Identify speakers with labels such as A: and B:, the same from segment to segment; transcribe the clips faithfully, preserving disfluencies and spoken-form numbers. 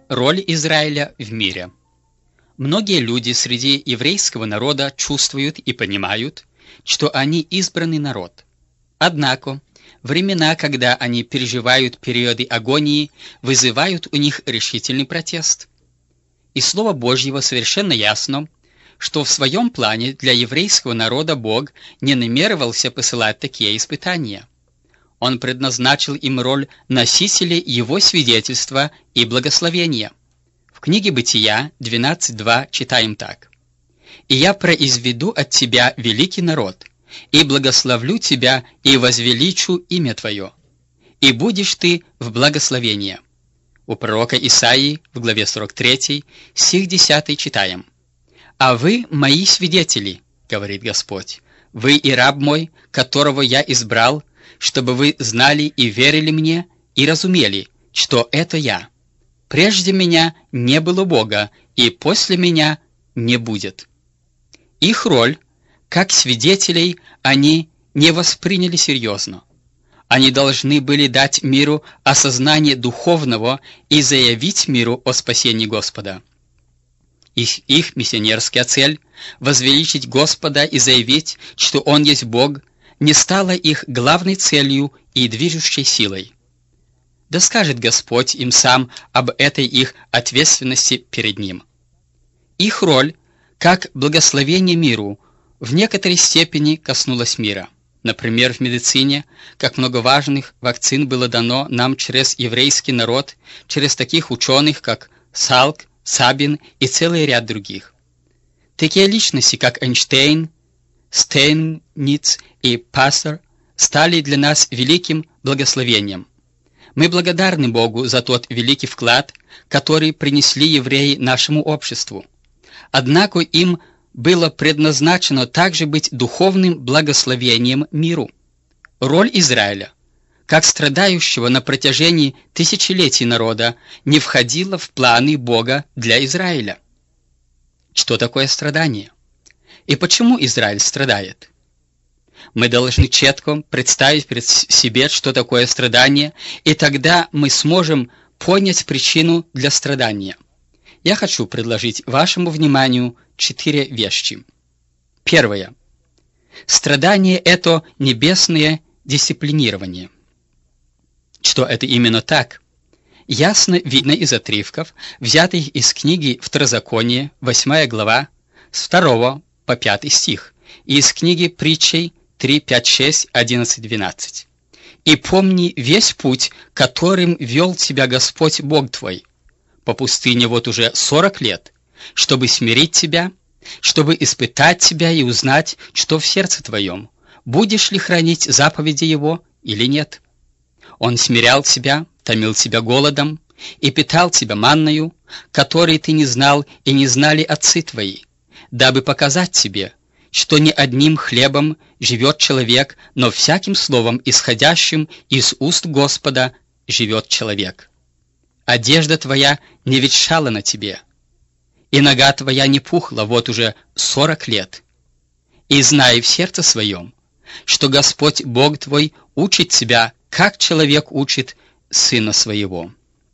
A: Роль Израиля в мире. Многие люди среди еврейского народа чувствуют и понимают, что они избранный народ. Однако, времена, когда они переживают периоды агонии, вызывают у них решительный протест. И Слово Божьего совершенно ясно, что в своем плане для еврейского народа Бог не намеревался посылать такие испытания. Он предназначил им роль носителей Его свидетельства и благословения. В книге Бытия двенадцать два читаем так. «И я произведу от тебя великий народ, и благословлю тебя, и возвеличу имя твое, и будешь ты в благословении». У пророка Исаии в главе сорок три, стих десятый читаем. «А вы мои свидетели, говорит Господь, вы и раб мой, которого я избрал, чтобы вы знали и верили мне, и разумели, что это я. Прежде меня не было Бога, и после меня не будет». Их роль, как свидетелей, они не восприняли серьезно. Они должны были дать миру осознание духовного и заявить миру о спасении Господа. Их, их миссионерская цель – возвеличить Господа и заявить, что Он есть Бог, не стала их главной целью и движущей силой. Да скажет Господь им сам об этой их ответственности перед Ним. Их роль, как благословение миру, в некоторой степени коснулась мира. Например, в медицине, как много важных вакцин было дано нам через еврейский народ, через таких ученых, как Салк, Сабин и целый ряд других. Такие личности, как Эйнштейн, Стейниц и Пассер, стали для нас великим благословением. Мы благодарны Богу за тот великий вклад, который принесли евреи нашему обществу. Однако им было предназначено также быть духовным благословением миру. Роль Израиля, как страдающего на протяжении тысячелетий народа, не входила в планы Бога для Израиля. Что такое страдание? И почему Израиль страдает? Мы должны четко представить перед себе, что такое страдание, и тогда мы сможем понять причину для страдания. Я хочу предложить вашему вниманию четыре вещи. Первое. Страдание – это небесное дисциплинирование. Что это именно так? Ясно видно из отрывков, взятых из книги Второзаконие, восьмая глава, с второго по пятый стих, и из книги Притчей три, пять, шесть, одиннадцать, двенадцать. «И помни весь путь, которым вел тебя Господь Бог твой, по пустыне вот уже сорок лет, чтобы смирить тебя, чтобы испытать тебя и узнать, что в сердце твоем, будешь ли хранить заповеди Его или нет. Он смирял тебя, томил тебя голодом и питал тебя манною, которой ты не знал и не знали отцы твои, дабы показать тебе, что не одним хлебом живет человек, но всяким словом, исходящим из уст Господа, живет человек. Одежда твоя не ветшала на тебе, и нога твоя не пухла вот уже сорок лет. И знай в сердце своем, что Господь Бог твой учит тебя, как человек учит сына своего.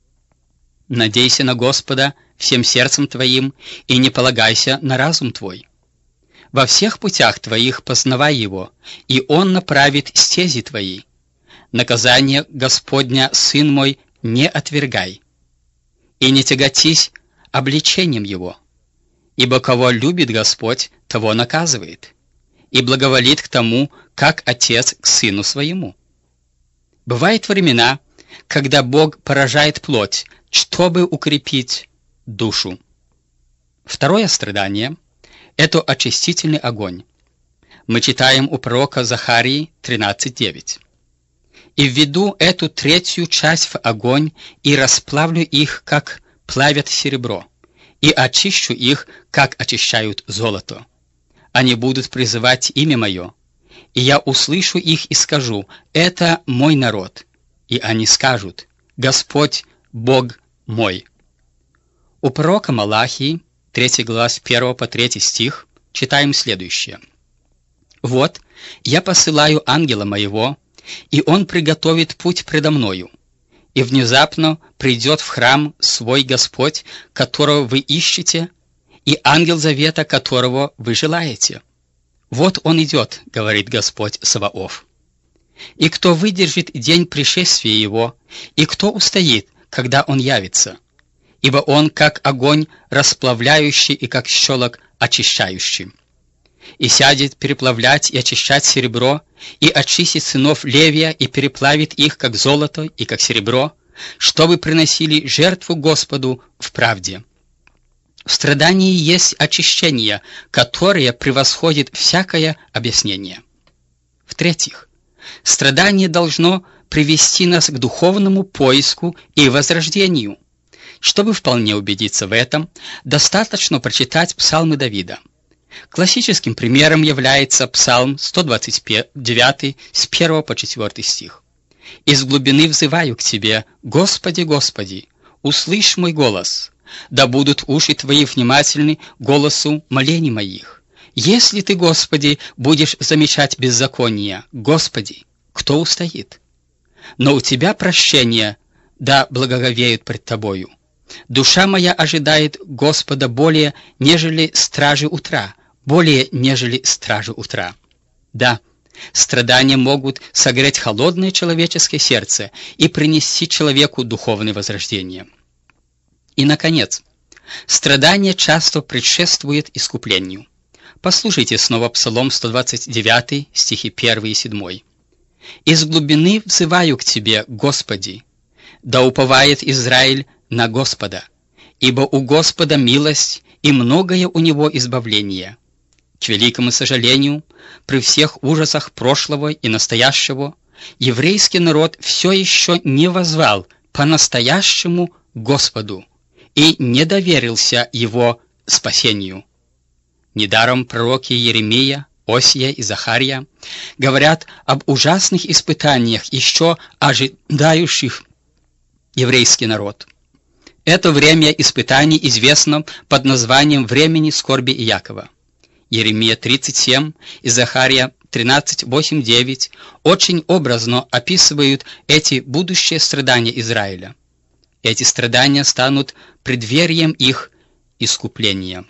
A: Надейся на Господа всем сердцем твоим и не полагайся на разум твой. Во всех путях твоих познавай Его, и Он направит стези твои. Наказание Господня, сын мой, не отвергай, и не тяготись обличением Его, ибо кого любит Господь, того наказывает, и благоволит к тому, как отец к сыну своему. Бывают времена, когда Бог поражает плоть, чтобы укрепить душу. Второе страдание – это очистительный огонь. Мы читаем у пророка Захарии тринадцать девять. «И введу эту третью часть в огонь, и расплавлю их, как плавят серебро, и очищу их, как очищают золото. Они будут призывать имя Мое, и я услышу их и скажу: это мой народ. И они скажут: Господь, Бог мой». У пророка Малахии, третья глава, с первого по третий стих, читаем следующее. «Вот, я посылаю ангела моего, и он приготовит путь предо мною. и внезапно придет в храм свой Господь, которого вы ищете, и ангел завета, которого вы желаете. Вот он идет, говорит Господь Саваоф. И кто выдержит день пришествия его, и кто устоит, когда он явится? Ибо он как огонь расплавляющий и как щелок очищающий. И сядет переплавлять и очищать серебро, и очистит сынов Левия, и переплавит их, как золото и как серебро, чтобы приносили жертву Господу в правде. В страдании есть очищение, которое превосходит всякое объяснение. В-третьих, страдание должно привести нас к духовному поиску и возрождению. Чтобы вполне убедиться в этом, достаточно прочитать псалмы Давида. Классическим примером является псалм сто двадцать девять с первого по четвёртый стих. «Из глубины взываю к Тебе, Господи, Господи, услышь мой голос, да будут уши Твои внимательны голосу молений моих. Если Ты, Господи, будешь замечать беззаконие, Господи, кто устоит? Но у Тебя прощение, да благоговеют пред Тобою. Душа моя ожидает Господа более, нежели стражи утра, более, нежели стражи утра». Да, страдания могут согреть холодное человеческое сердце и принести человеку духовное возрождение. И, наконец, страдание часто предшествует искуплению. Послушайте снова Псалом сто двадцать девять, стихи первый и седьмой. «Из глубины взываю к Тебе, Господи, да уповает Израиль на Господа, ибо у Господа милость, и многое у Него избавление. К великому сожалению, при всех ужасах прошлого и настоящего, еврейский народ все еще не воззвал по-настоящему Господу и не доверился Его спасению. Недаром пророки Еремия, Осия и Захария говорят об ужасных испытаниях, еще ожидающих еврейский народ. Это время испытаний известно под названием «Времени скорби Иакова». Еремия тридцать семь и Захария тринадцать, восемь, девять очень образно описывают эти будущие страдания Израиля. Эти страдания станут преддверием их искупления.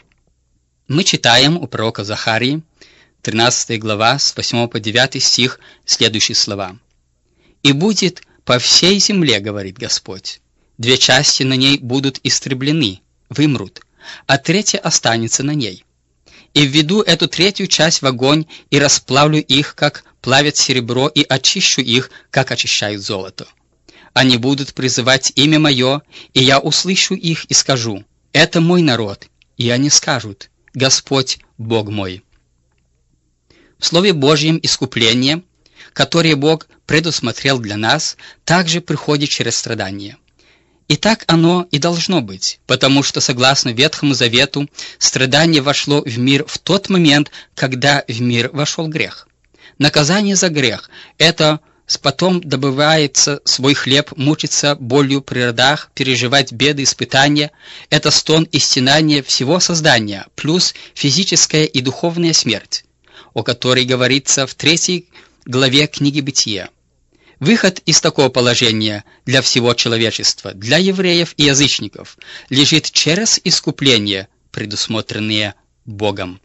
A: Мы читаем у пророка Захарии, тринадцатая глава, с восьмого по девятый стих, следующие слова. «И будет по всей земле, говорит Господь, две части на ней будут истреблены, вымрут, а третья останется на ней. И введу эту третью часть в огонь, и расплавлю их, как плавят серебро, и очищу их, как очищают золото. Они будут призывать имя Мое, и я услышу их и скажу: это мой народ, и они скажут: Господь, Бог мой». В Слове Божьем искупление, которое Бог предусмотрел для нас, также приходит через страдания. И так оно и должно быть, потому что, согласно Ветхому Завету, страдание вошло в мир в тот момент, когда в мир вошел грех. Наказание за грех – это потом добывается свой хлеб, мучиться болью при родах, переживать беды, испытания – это стон и стенание всего создания, плюс физическая и духовная смерть, о которой говорится в третьей главе книги Бытия. Выход из такого положения для всего человечества, для евреев и язычников, лежит через искупление, предусмотренное Богом.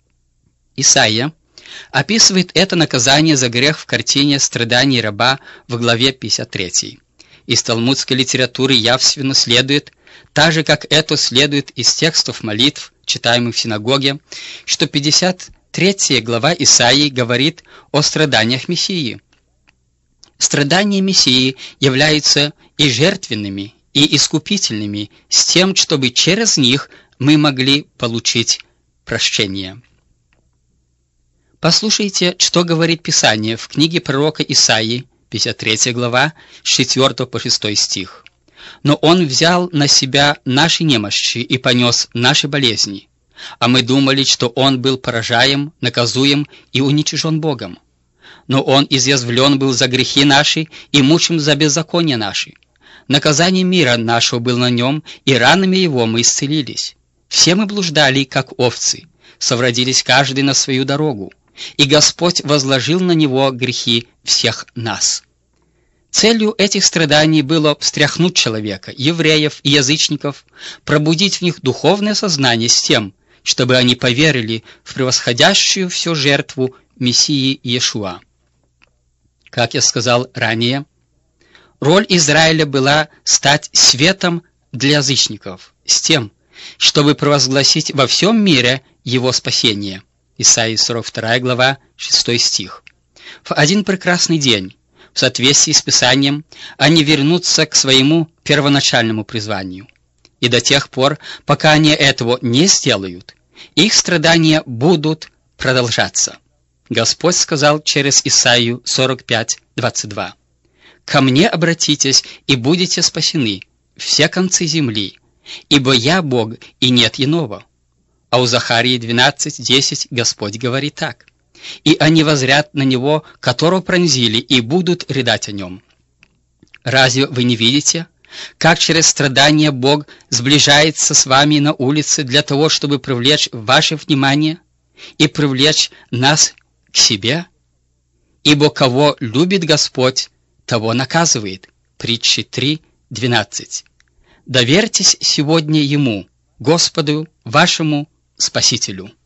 A: Исаия описывает это наказание за грех в картине «Страдания раба» в главе пятьдесят три. Из талмудской литературы явственно следует, так же как это следует из текстов молитв, читаемых в синагоге, что пятьдесят третья глава Исаии говорит о страданиях Мессии. Страдания Мессии являются и жертвенными, и искупительными, с тем, чтобы через них мы могли получить прощение. Послушайте, что говорит Писание в книге пророка Исаии, пятьдесят третья глава, с четвёртого по шестой стих. «Но Он взял на себя наши немощи и понес наши болезни, а мы думали, что Он был поражаем, наказуем и уничижен Богом. Но Он изъязвлен был за грехи наши и мучим за беззакония наши. Наказание мира нашего было на Нем, и ранами Его мы исцелились. Все мы блуждали, как овцы, совратились каждый на свою дорогу, и Господь возложил на Него грехи всех нас». Целью этих страданий было встряхнуть человека, евреев и язычников, пробудить в них духовное сознание с тем, чтобы они поверили в превосходящую всю жертву Мессии Иешуа. Как я сказал ранее, роль Израиля была стать светом для язычников, с тем, чтобы провозгласить во всем мире его спасение. Исайя сорок вторая глава, шестой стих. В один прекрасный день, в соответствии с Писанием, они вернутся к своему первоначальному призванию. И до тех пор, пока они этого не сделают, их страдания будут продолжаться. Господь сказал через Исаию сорок пять двадцать два: «Ко мне обратитесь, и будете спасены, все концы земли, ибо я Бог, и нет иного». А у Захарии двенадцать десять Господь говорит так: «И они воззрят на него, которого пронзили, и будут рыдать о нем». Разве вы не видите, как через страдания Бог сближается с вами на улице для того, чтобы привлечь ваше внимание и привлечь нас к себе? Ибо кого любит Господь, того наказывает. Притчи три двенадцать. Доверьтесь сегодня Ему, Господу, вашему Спасителю.